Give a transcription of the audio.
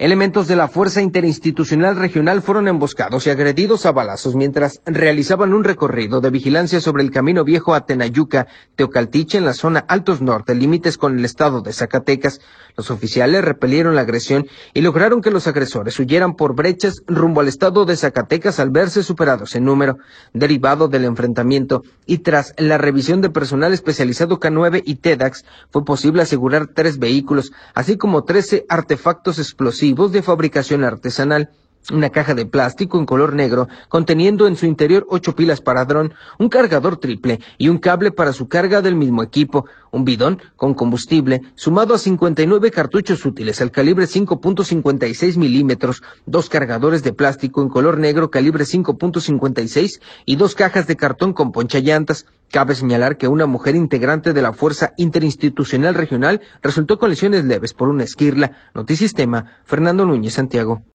Elementos de la Fuerza Interinstitucional Regional fueron emboscados y agredidos a balazos mientras realizaban un recorrido de vigilancia sobre el Camino Viejo a Tenayuca, Teocaltiche, en la zona Altos Norte, límites con el estado de Zacatecas. Los oficiales repelieron la agresión y lograron que los agresores huyeran por brechas rumbo al estado de Zacatecas al verse superados en número. Derivado del enfrentamiento y tras la revisión de personal especializado K9 y TEDAX, fue posible asegurar 3 vehículos, así como 13 artefactos explosivos de fabricación artesanal, una caja de plástico en color negro conteniendo en su interior 8 pilas para dron, un cargador triple y un cable para su carga del mismo equipo, un bidón con combustible, sumado a 59 cartuchos útiles al calibre 5.56 milímetros, 2 cargadores de plástico en color negro calibre 5.56 y 2 cajas de cartón con ponchallantas. Cabe señalar que una mujer integrante de la Fuerza Interinstitucional Regional resultó con lesiones leves por una esquirla. Notisistema, Fernando Núñez, Santiago.